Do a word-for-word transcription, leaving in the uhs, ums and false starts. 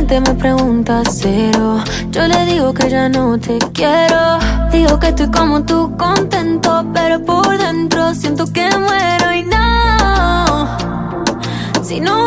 mente me pregunta cero. Yo le digo que ya no te quiero. Digo que estoy como tú, contento, pero por dentro siento que muero y no. Si no